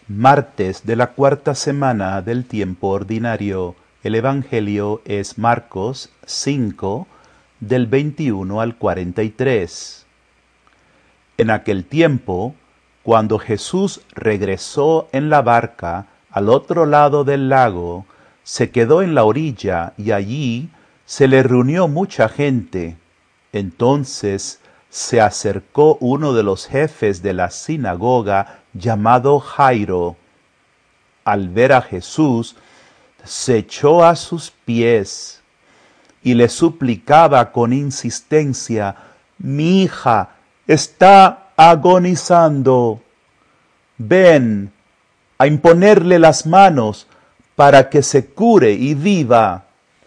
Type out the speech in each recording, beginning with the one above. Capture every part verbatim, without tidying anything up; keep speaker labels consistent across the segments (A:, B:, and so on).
A: Martes de la cuarta semana del tiempo ordinario. El Evangelio es Marcos cinco, del veintiuno al cuarenta y tres. En aquel tiempo, cuando Jesús regresó en la barca al otro lado del lago, se quedó en la orilla y allí se le reunió mucha gente. Entonces se acercó uno de los jefes de la sinagoga llamado Jairo. Al ver a Jesús, se echó a sus pies y le suplicaba con insistencia: «Mi hija está agonizando. Ven a imponerle las manos para que se cure y viva».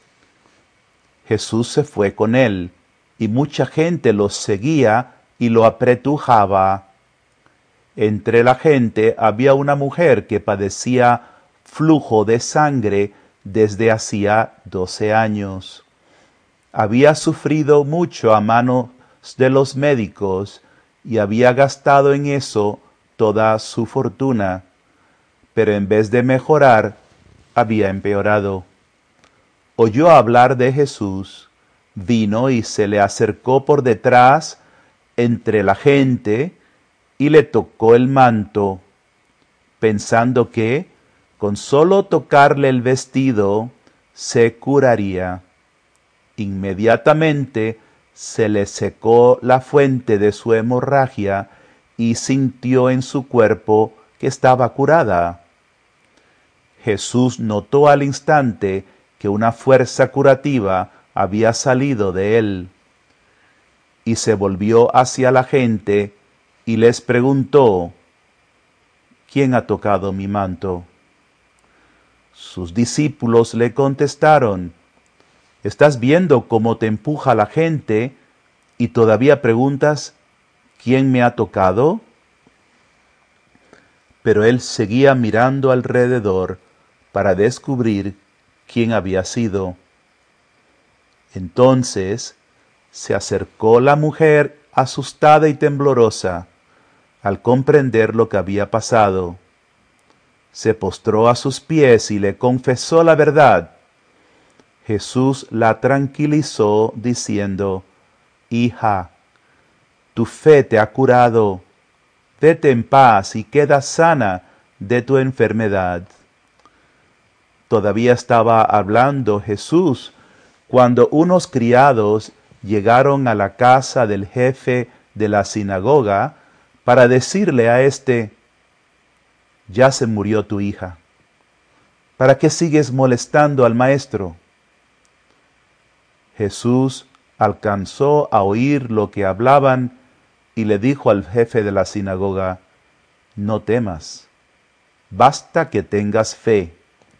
A: Jesús se fue con él, y mucha gente los seguía y lo apretujaba. Entre la gente había una mujer que padecía flujo de sangre desde hacía doce años. Había sufrido mucho a manos de los médicos y había gastado en eso toda su fortuna, pero en vez de mejorar, había empeorado. Oyó hablar de Jesús, vino y se le acercó por detrás entre la gente y le tocó el manto, pensando que con solo tocarle el vestido se curaría. Inmediatamente se le secó la fuente de su hemorragia y sintió en su cuerpo que estaba curada. Jesús notó al instante que una fuerza curativa había salido de él, y se volvió hacia la gente y les preguntó: «¿Quién ha tocado mi manto?». Sus discípulos le contestaron: «¿Estás viendo cómo te empuja la gente y todavía preguntas: ¿quién me ha tocado?». Pero él seguía mirando alrededor para descubrir quién había sido. Entonces se acercó la mujer asustada y temblorosa al comprender lo que había pasado. Se postró a sus pies y le confesó la verdad. Jesús la tranquilizó diciendo: «Hija, tu fe te ha curado. Vete en paz y queda sana de tu enfermedad». Todavía estaba hablando Jesús cuando unos criados llegaron a la casa del jefe de la sinagoga para decirle a éste: «Ya se murió tu hija. ¿Para qué sigues molestando al maestro?». Jesús alcanzó a oír lo que hablaban y le dijo al jefe de la sinagoga: «No temas, basta que tengas fe».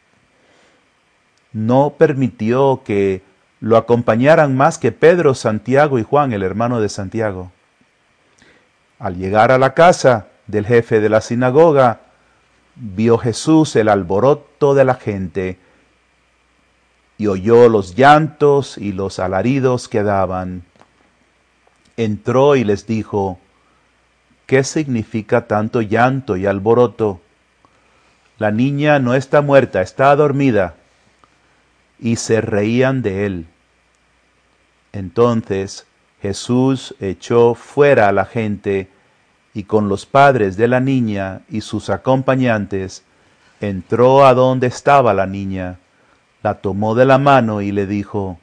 A: No permitió que lo acompañaran más que Pedro, Santiago y Juan, el hermano de Santiago. Al llegar a la casa del jefe de la sinagoga, vio Jesús el alboroto de la gente y oyó los llantos y los alaridos que daban. Entró y les dijo: «¿Qué significa tanto llanto y alboroto? La niña no está muerta, está dormida». Y se reían de él. Entonces Jesús echó fuera a la gente y con los padres de la niña y sus acompañantes entró a donde estaba la niña, la tomó de la mano y le dijo: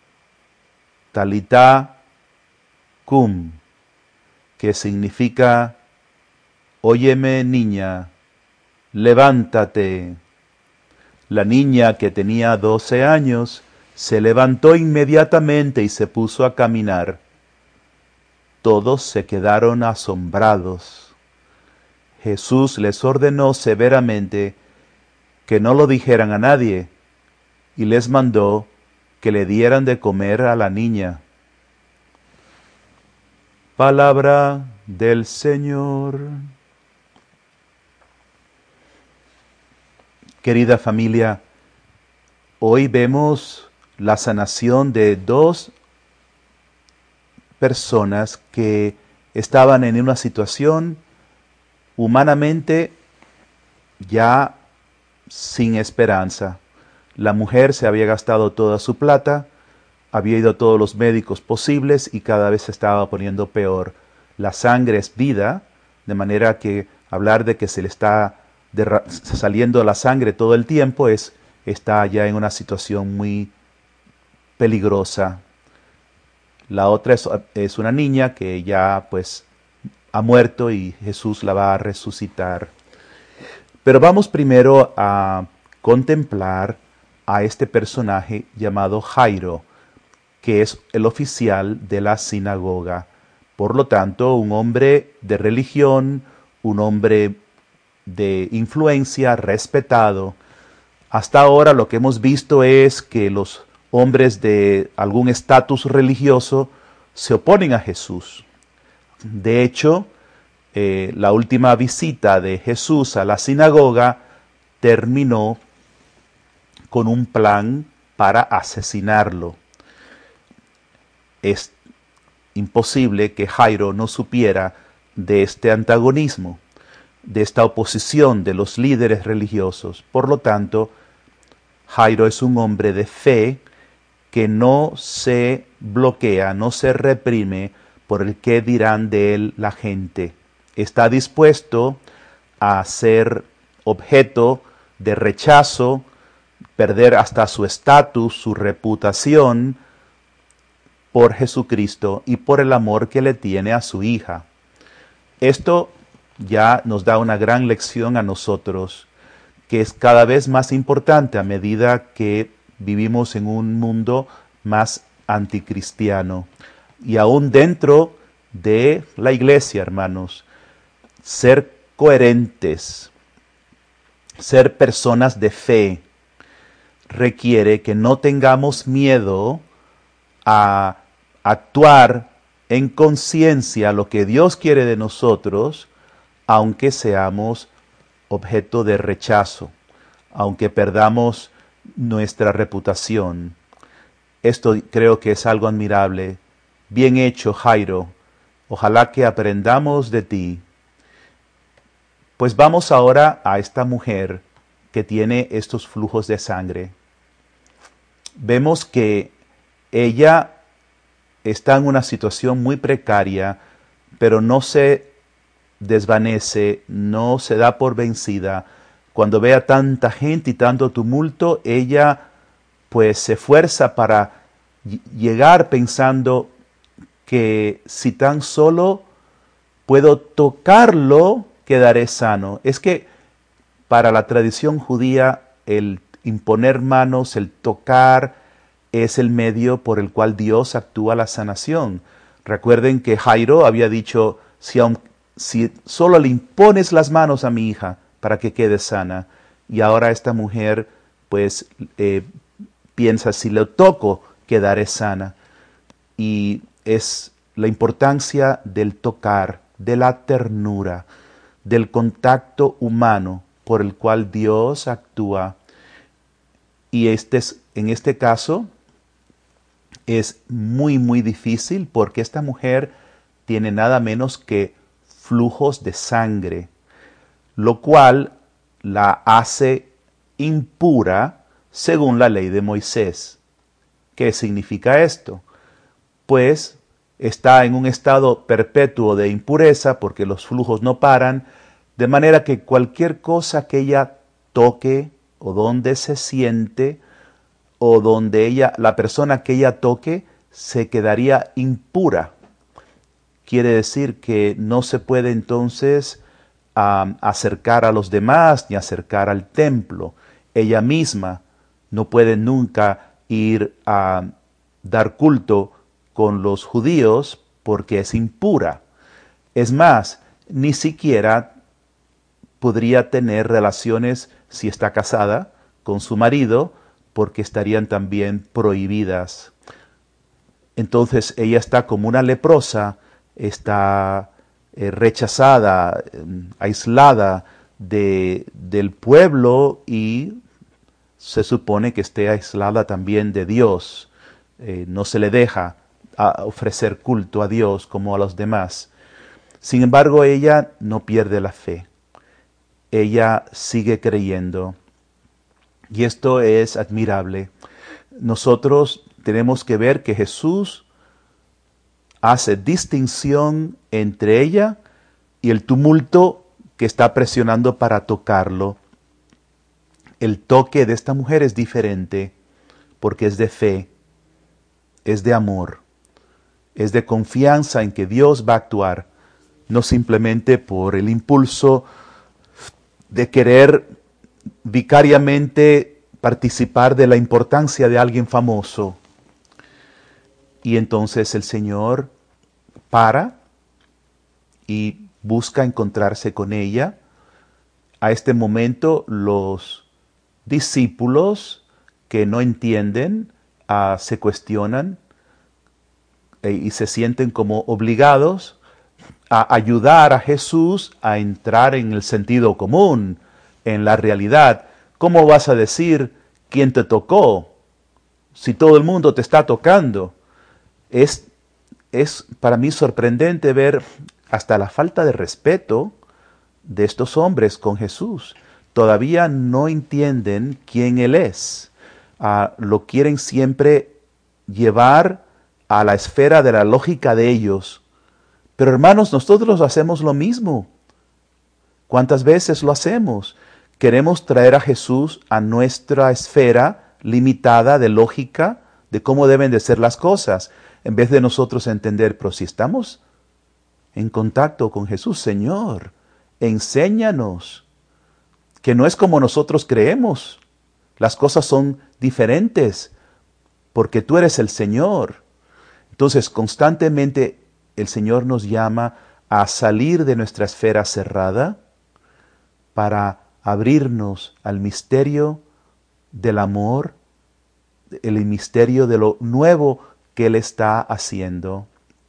A: «Talita cum», que significa: «Óyeme, niña, levántate». La niña, que tenía doce años, se levantó inmediatamente y se puso a caminar. Todos se quedaron asombrados. Jesús les ordenó severamente que no lo dijeran a nadie y les mandó que le dieran de comer a la niña. Palabra del Señor. Querida familia, hoy vemos la sanación de dos personas que estaban en una situación humanamente ya sin esperanza. La mujer se había gastado toda su plata, había ido a todos los médicos posibles y cada vez se estaba poniendo peor. La sangre es vida, de manera que hablar de que se le está saliendo la sangre todo el tiempo es está ya en una situación muy peligrosa. La otra es, es una niña que ya pues ha muerto y Jesús la va a resucitar. Pero vamos primero a contemplar a este personaje llamado Jairo, que es el oficial de la sinagoga. Por lo tanto, un hombre de religión, un hombre de influencia, respetado. Hasta ahora lo que hemos visto es que los hombres de algún estatus religioso se oponen a Jesús. De hecho, eh, la última visita de Jesús a la sinagoga terminó con un plan para asesinarlo. Es imposible que Jairo no supiera de este antagonismo, de esta oposición de los líderes religiosos. Por lo tanto, Jairo es un hombre de fe que no se bloquea, no se reprime por el qué dirán de él la gente. Está dispuesto a ser objeto de rechazo, perder hasta su estatus, su reputación, por Jesucristo y por el amor que le tiene a su hija. Esto ya nos da una gran lección a nosotros, que es cada vez más importante a medida que vivimos en un mundo más anticristiano. Y aún dentro de la iglesia, hermanos, ser coherentes, ser personas de fe, requiere que no tengamos miedo a actuar en conciencia lo que Dios quiere de nosotros, aunque seamos objeto de rechazo, aunque perdamos nuestra reputación. Esto creo que es algo admirable. Bien hecho, Jairo. Ojalá que aprendamos de ti. Pues vamos ahora a esta mujer que tiene estos flujos de sangre. Vemos que ella está en una situación muy precaria, pero no se desvanece, no se da por vencida. Cuando ve a tanta gente y tanto tumulto, ella pues se esfuerza para llegar pensando que si tan solo puedo tocarlo, quedaré sano. Es que para la tradición judía el imponer manos, el tocar, es el medio por el cual Dios actúa la sanación. Recuerden que Jairo había dicho, si, aun, si solo le impones las manos a mi hija para que quede sana, y ahora esta mujer pues eh, piensa, si le toco, quedaré sana. Y es la importancia del tocar, de la ternura, del contacto humano por el cual Dios actúa. Y este es, en este caso es muy muy difícil porque esta mujer tiene nada menos que flujos de sangre, lo cual la hace impura según la ley de Moisés. ¿Qué significa esto? Pues está en un estado perpetuo de impureza porque los flujos no paran, de manera que cualquier cosa que ella toque o donde se siente o donde ella, la persona que ella toque, se quedaría impura. Quiere decir que no se puede entonces um, acercar a los demás ni acercar al templo. Ella misma no puede nunca ir a dar culto con los judíos porque es impura. Es más, ni siquiera podría tener relaciones, si está casada, con su marido, porque estarían también prohibidas. Entonces ella está como una leprosa, está eh, rechazada, eh, aislada de, del pueblo y se supone que esté aislada también de Dios. Eh, no se le deja a ofrecer culto a Dios como a los demás. Sin embargo, ella no pierde la fe. ella sigue creyendo. Y esto es admirable. Nosotros tenemos que ver que Jesús hace distinción entre ella y el tumulto que está presionando para tocarlo. El toque de esta mujer es diferente porque es de fe, es de amor, es de confianza en que Dios va a actuar, no simplemente por el impulso de querer vicariamente participar de la importancia de alguien famoso. Y entonces el Señor para y busca encontrarse con ella. A este momento los discípulos que no entienden uh, se cuestionan eh, y se sienten como obligados a ayudar a Jesús a entrar en el sentido común, en la realidad. ¿Cómo vas a decir quién te tocó si todo el mundo te está tocando? Es, es para mí sorprendente ver hasta la falta de respeto de estos hombres con Jesús. Todavía no entienden quién Él es. Uh, lo quieren siempre llevar a la esfera de la lógica de ellos. Pero hermanos, nosotros hacemos lo mismo. ¿Cuántas veces lo hacemos? Queremos traer a Jesús a nuestra esfera limitada de lógica, de cómo deben de ser las cosas, en vez de nosotros entender, pero si estamos en contacto con Jesús, Señor, enséñanos que no es como nosotros creemos. Las cosas son diferentes porque tú eres el Señor. Entonces, constantemente el Señor nos llama a salir de nuestra esfera cerrada para abrirnos al misterio del amor, el misterio de lo nuevo que Él está haciendo.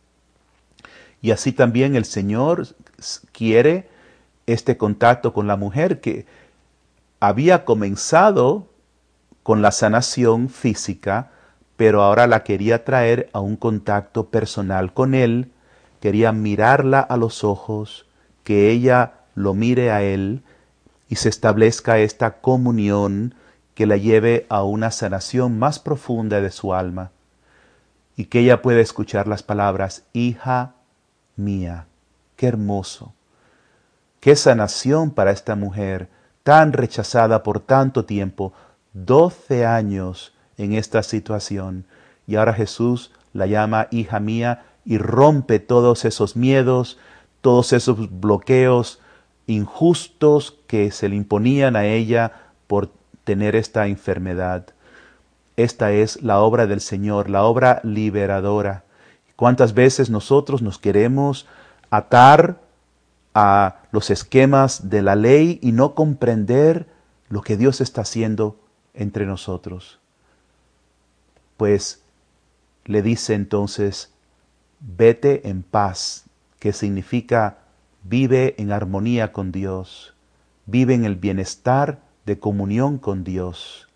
A: Y así también el Señor quiere este contacto con la mujer que había comenzado con la sanación física, pero ahora la quería traer a un contacto personal con Él, quería mirarla a los ojos, que ella lo mire a Él y se establezca esta comunión que la lleve a una sanación más profunda de su alma y que ella pueda escuchar las palabras, hija mía. Qué hermoso, qué sanación para esta mujer tan rechazada por tanto tiempo, doce años en esta situación, y ahora Jesús la llama hija mía y rompe todos esos miedos, todos esos bloqueos injustos que se le imponían a ella por tener esta enfermedad. Esta es la obra del Señor, la obra liberadora. ¿Cuántas veces nosotros nos queremos atar a los esquemas de la ley y no comprender lo que Dios está haciendo entre nosotros? Pues le dice entonces, vete en paz, que significa vive en armonía con Dios, vive en el bienestar de comunión con Dios.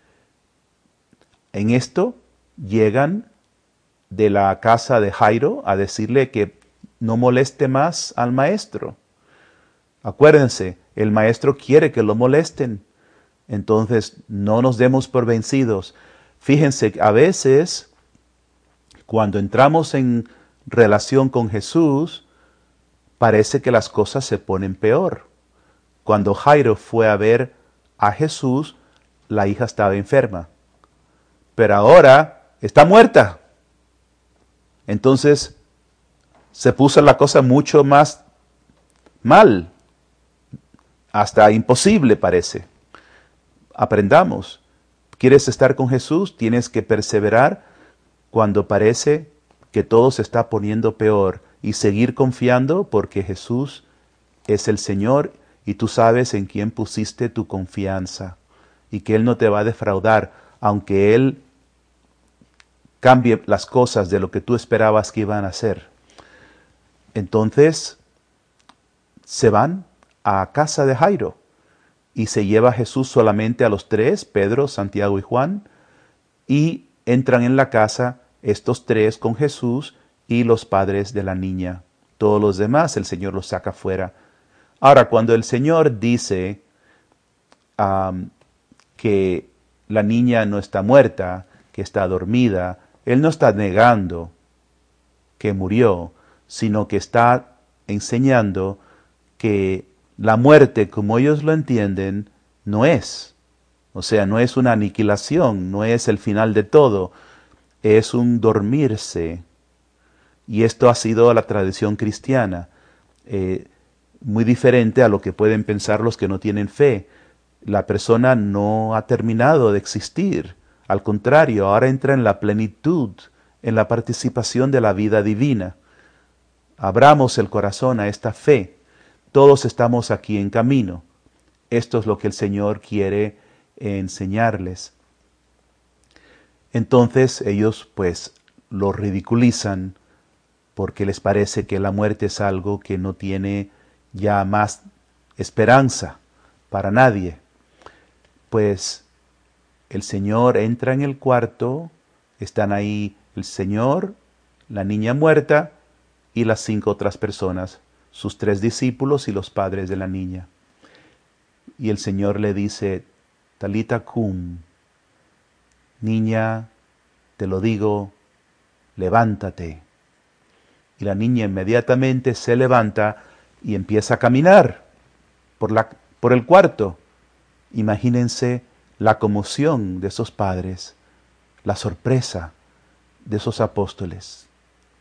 A: En esto llegan de la casa de Jairo a decirle que no moleste más al maestro. Acuérdense, el maestro quiere que lo molesten. Entonces, no nos demos por vencidos. Fíjense, a veces, cuando entramos en relación con Jesús, parece que las cosas se ponen peor. Cuando Jairo fue a ver a Jesús, la hija estaba enferma. Pero ahora está muerta. Entonces, se puso la cosa mucho más mal. Hasta imposible parece. Aprendamos. ¿Quieres estar con Jesús? Tienes que perseverar cuando parece que todo se está poniendo peor y seguir confiando porque Jesús es el Señor y tú sabes en quién pusiste tu confianza y que Él no te va a defraudar, aunque Él cambie las cosas de lo que tú esperabas que iban a ser. Entonces se van a casa de Jairo y se lleva a Jesús solamente a los tres, Pedro, Santiago y Juan, y entran en la casa estos tres con Jesús y los padres de la niña. Todos los demás el Señor los saca fuera. Ahora, cuando el Señor dice um, que la niña no está muerta, que está dormida, Él no está negando que murió, sino que está enseñando que la muerte, como ellos lo entienden, no es. O sea, no es una aniquilación, no es el final de todo, es un dormirse. Y esto ha sido la tradición cristiana, eh, muy diferente a lo que pueden pensar los que no tienen fe. La persona no ha terminado de existir, al contrario, ahora entra en la plenitud, en la participación de la vida divina. Abramos el corazón a esta fe. Todos estamos aquí en camino. Esto es lo que el Señor quiere enseñarles. Entonces ellos pues lo ridiculizan porque les parece que la muerte es algo que no tiene ya más esperanza para nadie. Pues el Señor entra en el cuarto, están ahí el Señor, la niña muerta y las cinco otras personas, sus tres discípulos y los padres de la niña. Y el Señor le dice, Talita cum, niña, te lo digo, levántate. Y la niña inmediatamente se levanta y empieza a caminar por, la, por el cuarto. Imagínense la conmoción de esos padres, la sorpresa de esos apóstoles.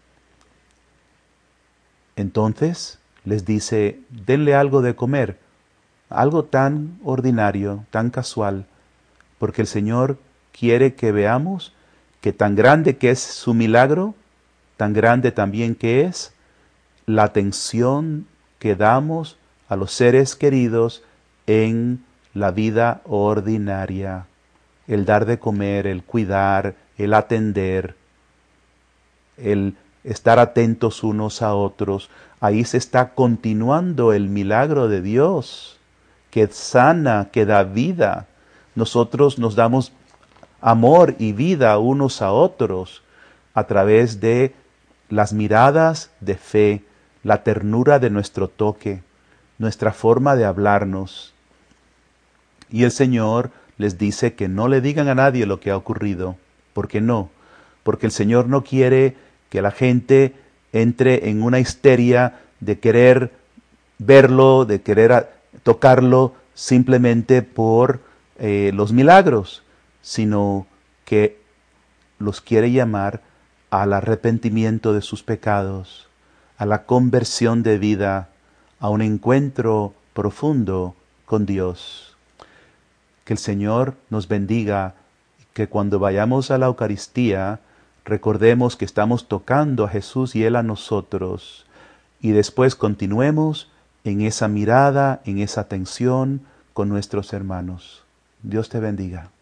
A: Entonces les dice, denle algo de comer, algo tan ordinario, tan casual, porque el Señor quiere que veamos que tan grande que es su milagro, tan grande también que es la atención que damos a los seres queridos en la vida ordinaria. El dar de comer, el cuidar, el atender, el estar atentos unos a otros. Ahí se está continuando el milagro de Dios, que sana, que da vida. Nosotros nos damos amor y vida unos a otros a través de las miradas de fe, la ternura de nuestro toque, nuestra forma de hablarnos. Y el Señor les dice que no le digan a nadie lo que ha ocurrido. ¿Por qué no? Porque el Señor no quiere que la gente entre en una histeria de querer verlo, de querer tocarlo simplemente por eh, los milagros, sino que los quiere llamar al arrepentimiento de sus pecados, a la conversión de vida, a un encuentro profundo con Dios. Que el Señor nos bendiga, que cuando vayamos a la Eucaristía recordemos que estamos tocando a Jesús y Él a nosotros, y después continuemos en esa mirada, en esa atención con nuestros hermanos. Dios te bendiga.